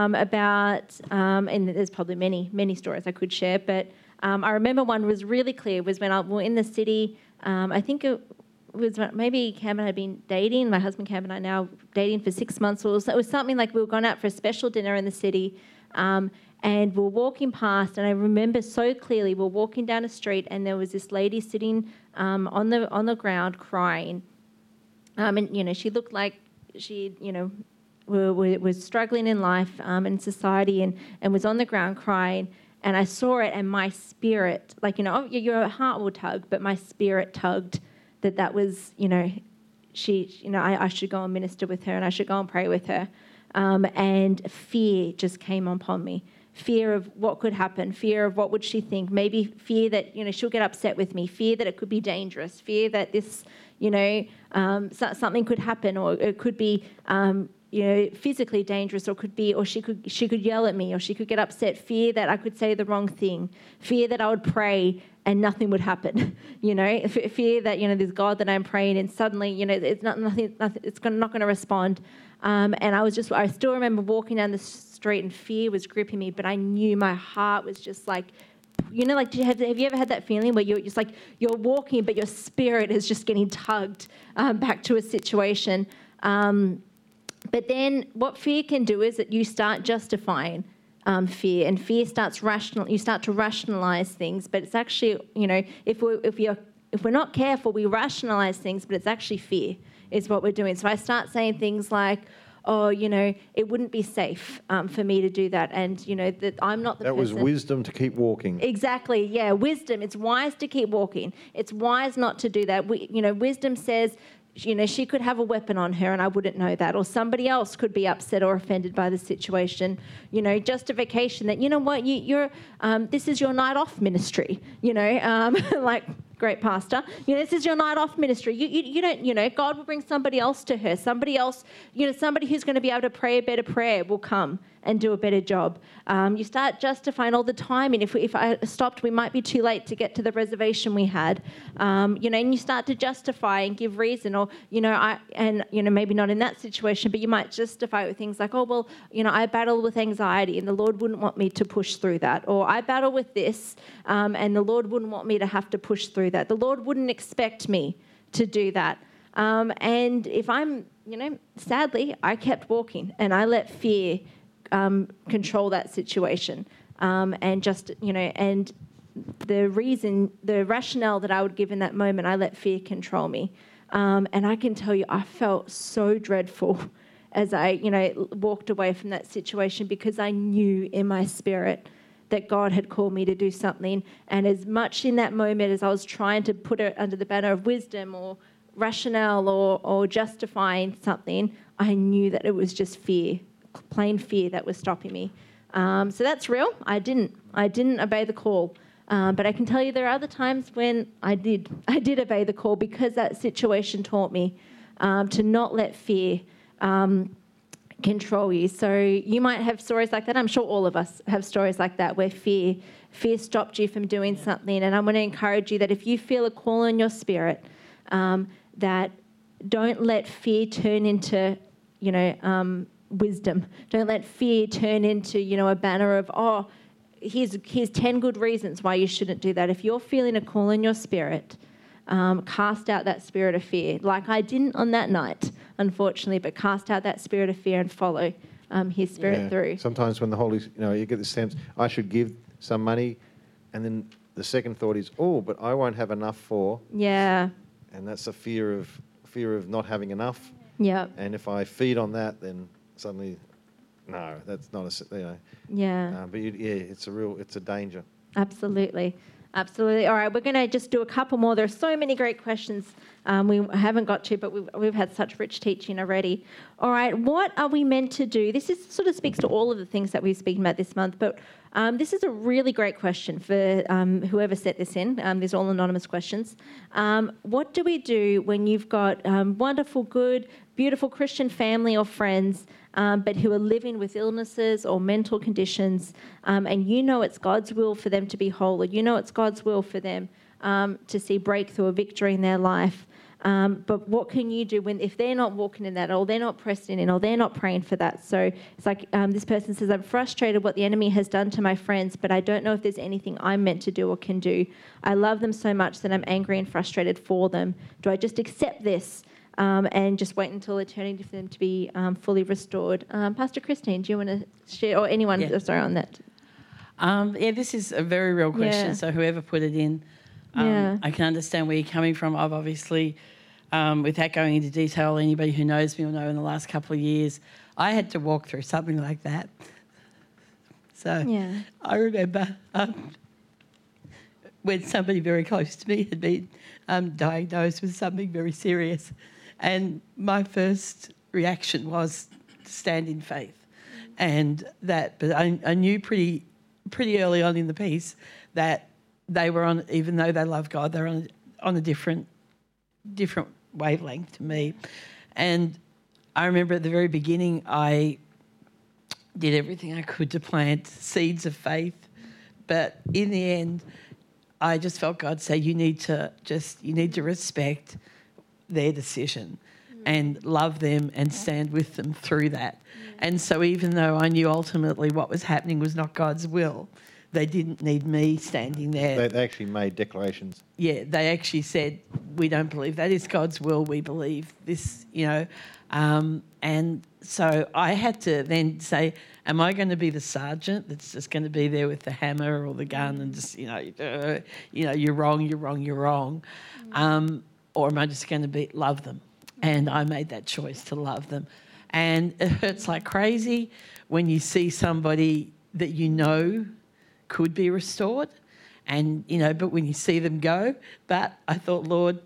A: about, and there's probably many stories I could share, but I remember one was really clear, was when we were in the city. I think it was maybe Cam and I had been dating, my husband Cam and I now dating for 6 months. It was something like we were going out for a special dinner in the city, and we were walking past, and I remember so clearly we were walking down a street and there was this lady sitting on the ground crying, and she looked like she was struggling in life in society and was on the ground crying. And I saw it, and my spirit, your heart will tug, but my spirit tugged that was, I should go and minister with her and I should go and pray with her. And fear just came upon me. Fear of what could happen, fear of what would she think, maybe fear that, she'll get upset with me, fear that it could be dangerous, fear that this, something could happen, or it could be, physically dangerous, or she could yell at me, or she could get upset, fear that I could say the wrong thing, fear that I would pray and nothing would happen, fear that, there's God that I'm praying and suddenly, it's nothing, it's not going to respond. And I still remember walking down the street and fear was gripping me, but I knew my heart was just like, have you ever had that feeling where you're just like, you're walking, but your spirit is just getting tugged back to a situation? But then what fear can do is that you start justifying fear, and fear starts you start to rationalize things, but it's actually, if we're not careful, we rationalize things, but it's actually fear is what we're doing. So I start saying things like, oh, it wouldn't be safe for me to do that, and, that I'm not the person.
B: That was wisdom to keep walking.
A: Exactly, yeah, wisdom. It's wise to keep walking. It's wise not to do that. Wisdom says, she could have a weapon on her and I wouldn't know that, or somebody else could be upset or offended by the situation. Justification that, you're this is your night off ministry, like, great pastor, this is your night off ministry. You don't, God will bring somebody else to her. Somebody else, somebody who's going to be able to pray a better prayer will come and do a better job. You start justifying all the time, and if I stopped, we might be too late to get to the reservation we had. And you start to justify and give reason, or maybe not in that situation, but you might justify it with things like, oh well, I battle with anxiety, and the Lord wouldn't want me to push through that, or I battle with this, and the Lord wouldn't want me to have to push through that. The Lord wouldn't expect me to do that. And if I'm, sadly, I kept walking, and I let fear control that situation, and just, and the rationale that I would give in that moment, I let fear control me. And I can tell you, I felt so dreadful as I, walked away from that situation, because I knew in my spirit that God had called me to do something. And as much in that moment as I was trying to put it under the banner of wisdom or rationale or justifying something, I knew that it was just fear, plain fear, that was stopping me. So that's real. I didn't obey the call. But I can tell you there are other times when I did obey the call, because that situation taught me to not let fear control you. So you might have stories like that. I'm sure all of us have stories like that, where fear stopped you from doing something. And I'm going to encourage you that if you feel a call in your spirit, that don't let fear turn into, wisdom. Don't let fear turn into, a banner of, here's 10 good reasons why you shouldn't do that. If you're feeling a call in your spirit, cast out that spirit of fear, like I didn't on that night, unfortunately, but cast out that spirit of fear and follow his spirit through.
B: Sometimes when the Holy, you get the sense, I should give some money, and then the second thought is, but I won't have enough for.
A: Yeah.
B: And that's a fear of not having enough.
A: Yeah.
B: And if I feed on that, then suddenly, no, that's not a,
A: Yeah.
B: But it's a danger.
A: Absolutely. All right, we're going to just do a couple more. There's so many great questions we haven't got to, but we've had such rich teaching already. All right, what are we meant to do? This sort of speaks to all of the things that we've spoken about this month, but this is a really great question for whoever set this in. These are all anonymous questions. What do we do when you've got wonderful, good, beautiful Christian family or friends, but who are living with illnesses or mental conditions, and it's God's will for them to be whole, or it's God's will for them to see breakthrough or victory in their life. But what can you do if they're not walking in that, or they're not pressing in, or they're not praying for that? So it's like this person says, I'm frustrated what the enemy has done to my friends, but I don't know if there's anything I'm meant to do or can do. I love them so much that I'm angry and frustrated for them. Do I just accept this and just wait until eternity for them to be fully restored? Pastor Christine, do you want to share, or anyone on that?
C: This is a very real question, so whoever put it in, I can understand where you're coming from. I've obviously, without going into detail, anybody who knows me will know in the last couple of years, I had to walk through something like that. So I remember when somebody very close to me had been diagnosed with something very serious, and my first reaction was to stand in faith. But I knew pretty early on in the piece that they were on, even though they love God, they're on a different wavelength to me. And I remember at the very beginning, I did everything I could to plant seeds of faith, but in the end, I just felt God say, you need to respect their decision and love them and stand with them through that. And so even though I knew ultimately what was happening was not God's will, they didn't need me standing there.
B: They actually made declarations.
C: Yeah, they actually said, we don't believe that is God's will, we believe this, and so I had to then say, am I going to be the sergeant that's just going to be there with the hammer or the gun and just, you're wrong, or am I just going to love them? And I made that choice to love them. And it hurts like crazy when you see somebody that could be restored, and but when you see them go. But I thought, Lord,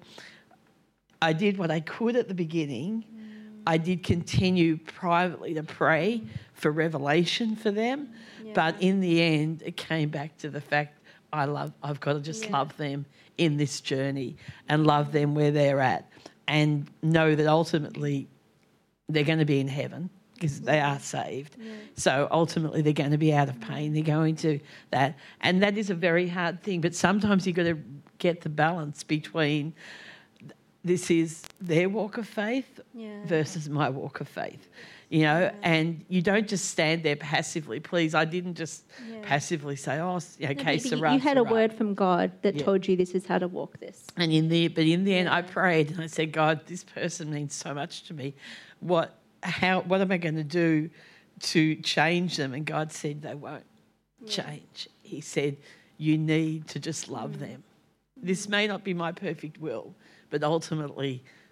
C: I did what I could at the beginning. I did continue privately to pray for revelation for them, but in the end, it came back to the fact I've got to just love them in this journey and love them where they're at, and know that ultimately they're going to be in heaven because they are saved. Yeah. So ultimately they're going to be out of pain. They're going to that. And that is a very hard thing. But sometimes you've got to get the balance between this is their walk of faith versus my walk of faith. And you don't just stand there passively. Please, I didn't just passively say, Sarah.
A: You had a word from God that told you this is how to walk this.
C: And in the end, I prayed and I said, God, this person means so much to me. What am I going to do to change them? And God said they won't change. He said, you need to just love them. This may not be my perfect will, but ultimately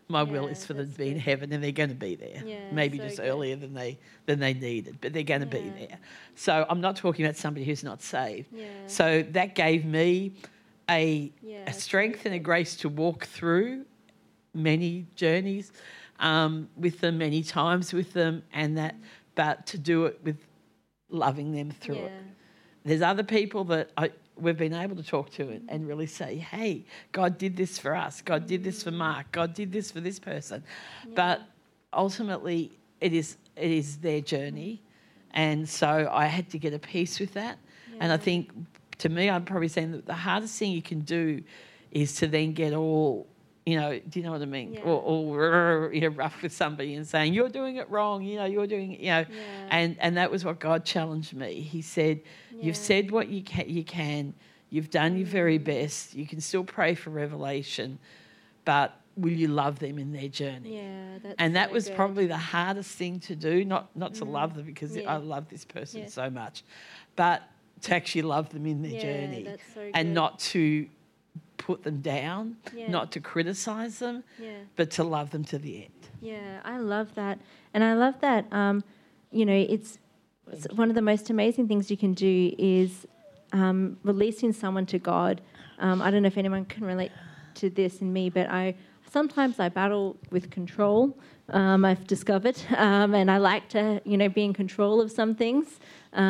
C: My will
A: Yeah,
C: is for them
A: that's
C: to be in
A: good.
C: heaven, and they're going to be there.
A: Yeah,
C: Maybe
A: so
C: just
A: good.
C: earlier than they needed, but they're going to be
A: Yeah.
C: there. So I'm not talking about somebody who's not saved.
A: Yeah.
C: So that gave me a
A: Yeah,
C: strength
A: so
C: and a grace to walk through many journeys with them, many times with them, but to do it with loving them through it. There's other people that we've been able to talk to and really say, hey, God did this for us. God did this for Mark. God did this for this person. But ultimately, it is their journey. And so I had to get a peace with that. And I think, to me, I'm probably saying that the hardest thing you can do is to then get all, do you know what I mean?
A: Yeah.
C: All rough with somebody and saying, you're doing it wrong, you're doing it, And that was what God challenged me. He said, you've said what you can, you've done your very best, you can still pray for revelation, but will you love them in their journey?
A: Yeah, that's
C: And that
A: so
C: was
A: good.
C: probably the hardest thing to do, not to love them because I love this person so much, but to actually love them in their journey
A: that's so
C: and
A: good.
C: not to put them down,
A: Yeah.
C: not to criticise them, but to love them to the end.
A: Yeah, I love that. And I love that, it's one of the most amazing things you can do is releasing someone to God. I don't know if anyone can relate to this in me, but sometimes I battle with control, I've discovered, and I like to, be in control of some things.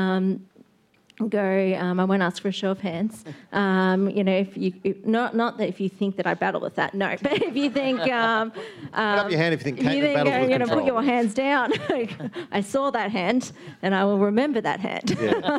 A: I won't ask for a show of hands. Not that if you think that I battle with that, no. But if you think,
B: Put up your hand if you think Kate battles with
A: you're going to
B: control.
A: put your hands down. I saw that hand, and I will remember that hand.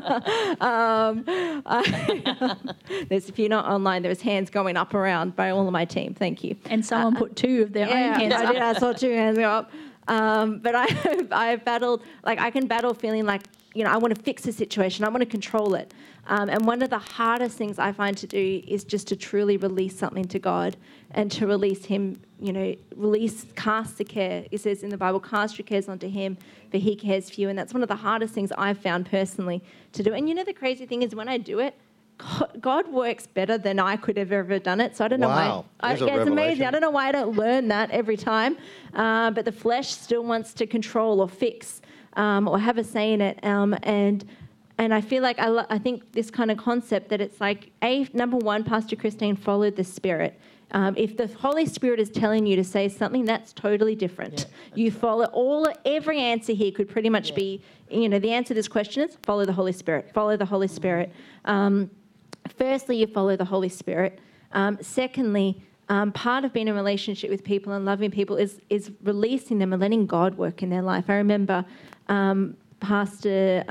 A: If you're not online, there's hands going up around by all of my team. Thank you.
E: And someone put two of their own hands
A: I
E: up.
A: did. I saw two hands go up. But I've battled, I can battle feeling like, I want to fix the situation. I want to control it. And one of the hardest things I find to do is just to truly release something to God and to release Him, cast the care. It says in the Bible, cast your cares onto Him, for He cares for you. And that's one of the hardest things I've found personally to do. And the crazy thing is when I do it, God works better than I could have ever done it. So I don't know
B: Wow.
A: why.
B: There's a
A: It's amazing.
B: revelation.
A: I don't know why I don't learn that every time. But the flesh still wants to control or fix or have a say in it. And I feel like I think this kind of concept that it's like, number one, Pastor Christine, follow the Spirit. If the Holy Spirit is telling you to say something, that's totally different. You follow every answer here could pretty much be, the answer to this question is follow the Holy Spirit. Follow the Holy Spirit. Firstly, you follow the Holy Spirit. Secondly, part of being in a relationship with people and loving people is releasing them and letting God work in their life. I remember Pastor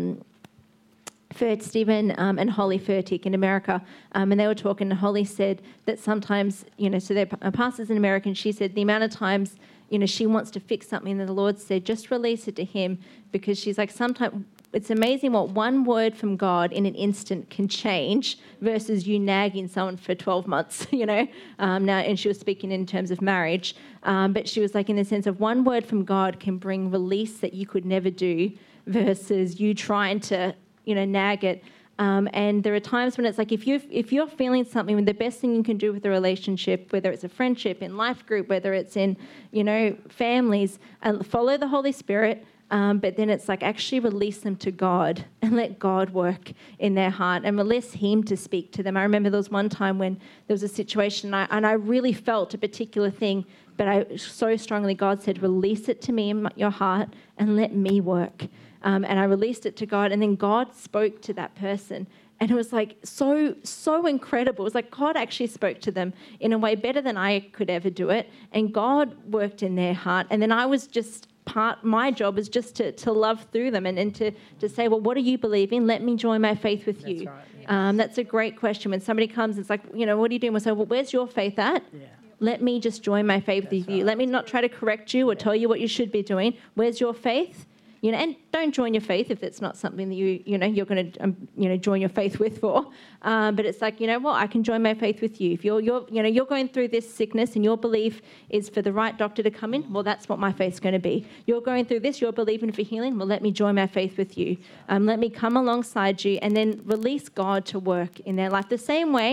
A: Stephen and Holly Furtick in America, and they were talking, and Holly said that sometimes, so they're pastors in America, and she said the amount of times, she wants to fix something, and the Lord said, just release it to Him, because she's like, sometimes it's amazing what one word from God in an instant can change versus you nagging someone for 12 months, now, and she was speaking in terms of marriage, but she was like, in the sense of one word from God can bring release that you could never do versus you trying to, nag it. And there are times when it's like, if you're feeling something, the best thing you can do with a relationship, whether it's a friendship, in life group, whether it's in, families, follow the Holy Spirit. But then it's like actually release them to God and let God work in their heart and release Him to speak to them. I remember there was one time when there was a situation and I really felt a particular thing, but I so strongly, God said, release it to me in your heart and let me work. And I released it to God, and then God spoke to that person. And it was like so incredible. It was like God actually spoke to them in a way better than I could ever do it. And God worked in their heart. And then I was just my job is just to love through them and to say, well, what do you believe in? Let me join my faith with you.
C: That's right, yes.
A: That's a great question. When somebody comes, it's like, what are you doing? We'll say, well, where's your faith at? Yeah. Let me just join my faith with you. Let me not try to correct you or tell you what you should be doing. Where's your faith? And don't join your faith if it's not something that you're going to join your faith with for. But it's like, I can join my faith with you. If you're going through this sickness and your belief is for the right doctor to come in, well, that's what my faith's going to be. You're going through this, you're believing for healing, well, let me join my faith with you. Let me come alongside you and then release God to work in their life. The same way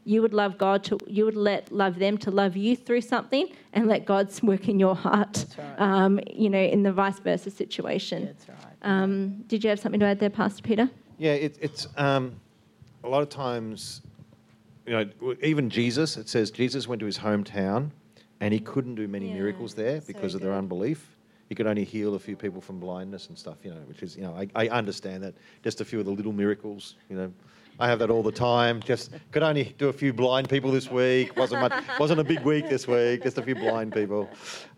A: you would love love them to love you through something, and let God's work in your heart.
C: That's right.
A: In the vice versa situation.
C: Yeah, that's right.
A: Did you have something to add there, Pastor Peter?
B: Yeah, it's a lot of times, even Jesus, it says Jesus went to his hometown and he couldn't do many miracles there because of their unbelief. He could only heal a few people from blindness and stuff, which is, I understand that. Just a few of the little miracles, I have that all the time. Just could only do a few blind people this week. Wasn't a big week this week. Just a few blind people.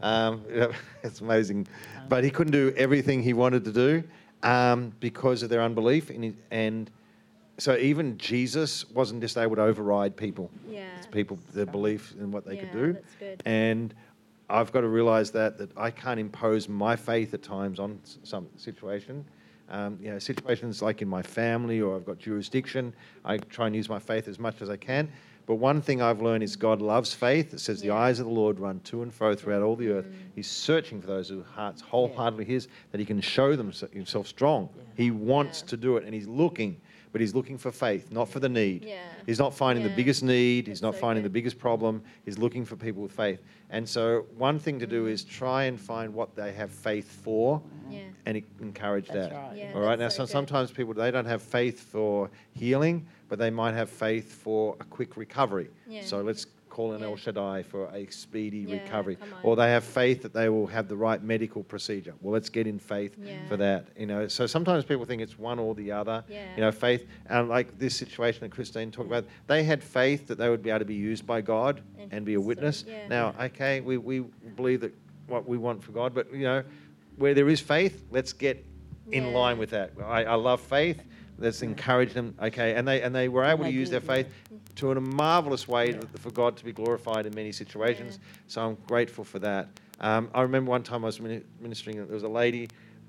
B: It's amazing, but he couldn't do everything he wanted to do because of their unbelief, and so even Jesus wasn't just able to override people.
A: Yeah.
B: It's people, their belief in what they could do.
A: That's good.
B: And I've got to realise that I can't impose my faith at times on some situation. Situations like in my family, or I've got jurisdiction, I try and use my faith as much as I can. But one thing I've learned is God loves faith. It says the eyes of the Lord run to and fro throughout all the earth. He's searching for those whose hearts wholeheartedly his, that he can show himself strong. He wants to do it, and he's looking. But he's looking for faith, not for the need.
A: Yeah.
B: He's not finding the biggest need. He's not
A: so
B: finding
A: good.
B: the biggest problem. He's looking for people with faith. And so one thing to do is try and find what they have faith for and encourage that.
C: right.
A: Yeah,
B: All right. Now,
A: that's so good.
B: sometimes people, they don't have faith for healing, but they might have faith for a quick recovery.
A: Yeah.
B: So let's call in El Shaddai for a speedy recovery.
A: come on.
B: Or they have faith that they will have the right medical procedure. Well, let's get in faith for that. So sometimes people think it's one or the other.
A: Yeah.
B: Faith, like this situation that Christine talked about, they had faith that they would be able to be used by God and be a witness.
A: yeah.
B: Now, okay, we believe that what we want for God, but where there is faith, let's get in line with that. I love faith. Let's encourage them. Okay, and they were able to use their faith to in a marvelous way for God to be glorified in many situations. So I'm grateful for that. I remember one time I was ministering. There was a lady,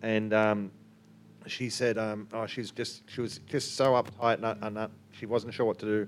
B: and she said, she was just so uptight and she wasn't sure what to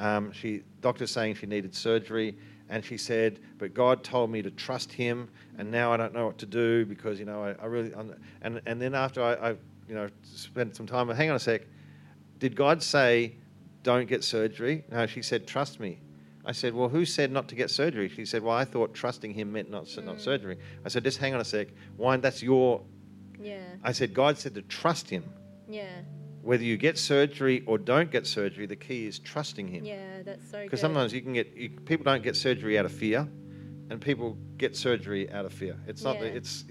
B: do. Doctor's saying she needed surgery. And she said, but God told me to trust him, and now I don't know what to do because, I really... And then after I spent some time, hang on a sec, did God say, don't get surgery? No, she said, trust me. I said, well, who said not to get surgery? She said, well, I thought trusting him meant not surgery. I said, just hang on a sec. Why? That's your...
A: Yeah.
B: I said, God said to trust him.
A: Yeah.
B: Whether you get surgery or don't get surgery, the key is trusting him.
A: Yeah, that's so good.
B: Because sometimes people don't get surgery out of fear, and people get surgery out of fear. It's not.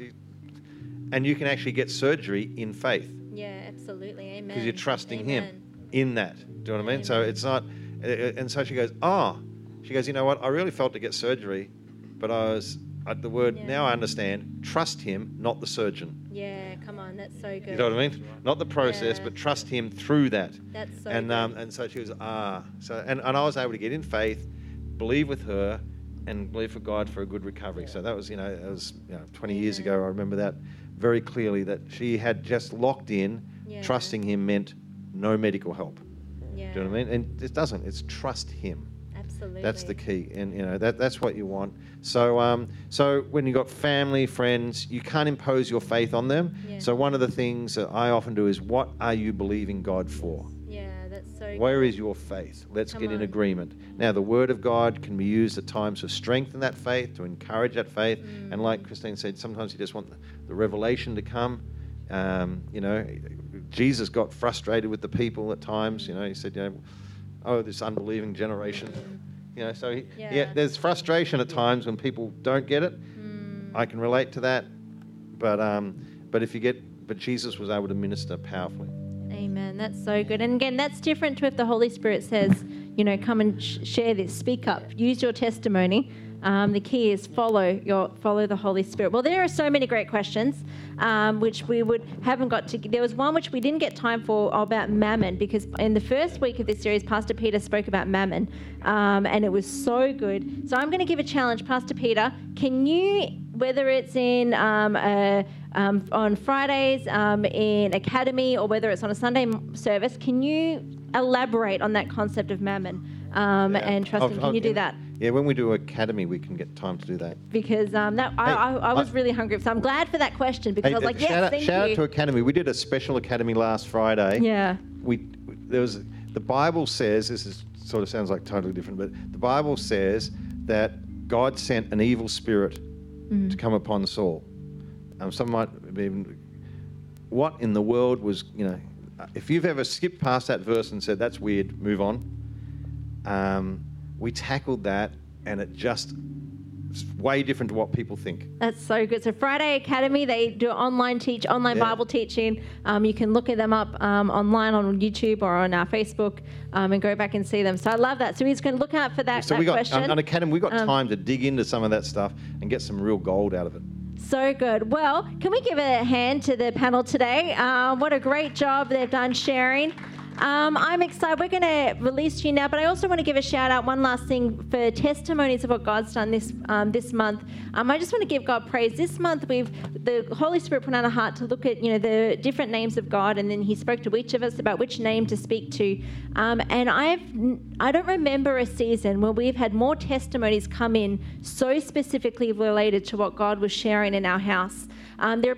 B: And you can actually get surgery in faith.
A: Yeah, absolutely. Amen.
B: Because you're trusting
A: Amen.
B: him in that. Do you know what I mean? So it's not. And so she goes, she goes, you know what? I really felt to get surgery, but the word, now I understand, trust him, not the surgeon.
A: Yeah, come on, that's so good.
B: You know what I mean? Not the process,
A: Yeah.
B: but trust him through that.
A: That's so
B: and
A: good.
B: and so she was So and I was able to get in faith, believe with her, and believe for God for a good recovery. So that was 20 years ago. I remember that very clearly. That she had just locked in.
A: Yeah.
B: Trusting him meant no medical help.
A: Yeah.
B: Do you know what I mean? And it doesn't. It's trust him.
A: Absolutely.
B: That's the key, and that's what you want. So, so when you got family, friends, you can't impose your faith on them.
A: Yeah.
B: So one of the things that I often do is, what are you believing God for?
A: Yeah, that's so
B: Where
A: good.
B: is your faith? Let's
A: Come
B: get in
A: on.
B: agreement. Now, the Word of God can be used at times to strengthen that faith, to encourage that faith. And like Christine said, sometimes you just want the revelation to come. Jesus got frustrated with the people at times. He said, oh, this unbelieving generation. So there's frustration at times when people don't get it. I can relate to that, but Jesus was able to minister powerfully.
A: Amen. That's so good. And again, that's different to if the Holy Spirit says, come and share this, speak up, use your testimony. The key is follow the Holy Spirit. Well, there are so many great questions, which we haven't got to. There was one which we didn't get time for about mammon, because in the first week of this series, Pastor Peter spoke about mammon, and it was so good. So I'm going to give a challenge, Pastor Peter. Can you, whether it's in on Fridays in Academy, or whether it's on a Sunday service, can you elaborate on that concept of mammon and trusting? Can you do that?
B: Yeah, when we do Academy, we can get time to do that.
A: Because I was really hungry, so I'm glad for that question, because I was like, yes, thank you.
B: Shout out to Academy. We did a special Academy last Friday.
A: Yeah.
B: The Bible says, this is sort of sounds like totally different, but the Bible says that God sent an evil spirit to come upon Saul. Some might be even, what in the world was, if you've ever skipped past that verse and said, that's weird, move on. We tackled that, and it's way different to what people think.
A: That's so good. So Friday Academy, they do online Bible teaching. You can look at them up online on YouTube or on our Facebook and go back and see them. So I love that. So we're just going to look out for that,
B: So
A: question.
B: On Academy, we've got time to dig into some of that stuff and get some real gold out of it.
A: So good. Well, can we give a hand to the panel today? What a great job they've done sharing. I'm excited. We're going to release you now, but I also want to give a shout out. One last thing for testimonies of what God's done this month. I just want to give God praise. This month, the Holy Spirit put on our heart to look at the different names of God, and then He spoke to each of us about which name to speak to. And I don't remember a season where we've had more testimonies come in so specifically related to what God was sharing in our house. There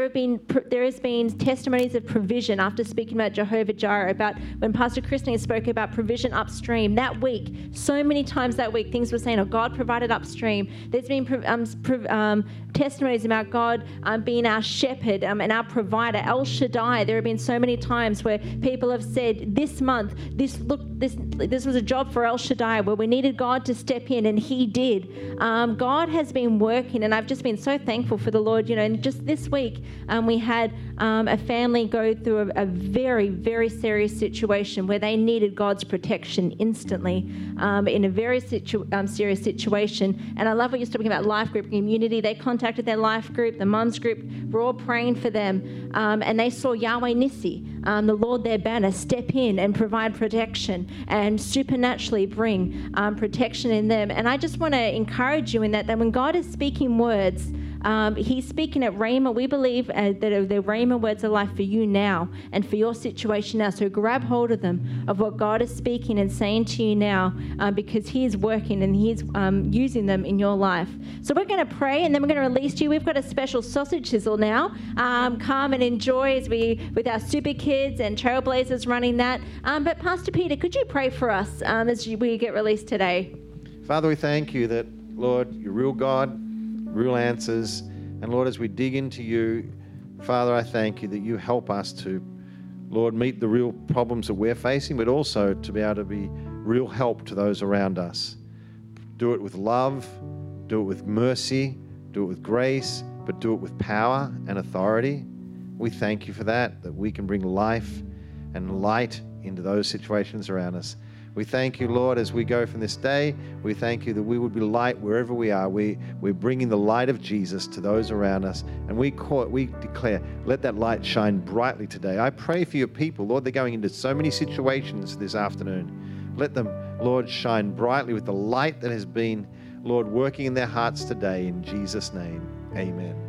A: has been testimonies of provision after speaking about Jehovah Jireh, about when Pastor Christine spoke about provision upstream that week. So many times that week, things were saying, "Oh, God provided upstream." There's been testimonies about God being our shepherd and our provider, El Shaddai. There have been so many times where people have said, "This month, this was a job for El Shaddai where we needed God to step in," and He did. God has been working, and I've just been so thankful for the Lord. And just this week, we had a family go through a very, very serious situation where they needed God's protection instantly in a very serious situation. And I love what you're talking about, life group community. They contacted their life group, the mums group. We're all praying for them. And they saw Yahweh Nissi, the Lord their banner, step in and provide protection and supernaturally bring protection in them. And I just want to encourage you in that when God is speaking words, He's speaking at Rhema. We believe that the Rhema words are life for you now and for your situation now. So grab hold of them, of what God is speaking and saying to you now, because He is working and He's using them in your life. So we're going to pray, and then we're going to release you. We've got a special sausage sizzle now. Come and enjoy with our super kids and trailblazers running that. But Pastor Peter, could you pray for us as we get released today?
B: Father, we thank you that, Lord, you're real God, real answers. And Lord, as we dig into you, Father, I thank you that you help us to, Lord, meet the real problems that we're facing, but also to be able to be real help to those around us. Do it with love, do it with mercy, do it with grace, but do it with power and authority. We thank you for that we can bring life and light into those situations around us. We thank you, Lord, as we go from this day. We thank you that we would be light wherever we are. We're bringing the light of Jesus to those around us. And we declare, let that light shine brightly today. I pray for your people. Lord, they're going into so many situations this afternoon. Let them, Lord, shine brightly with the light that has been, Lord, working in their hearts today. In Jesus' name, amen.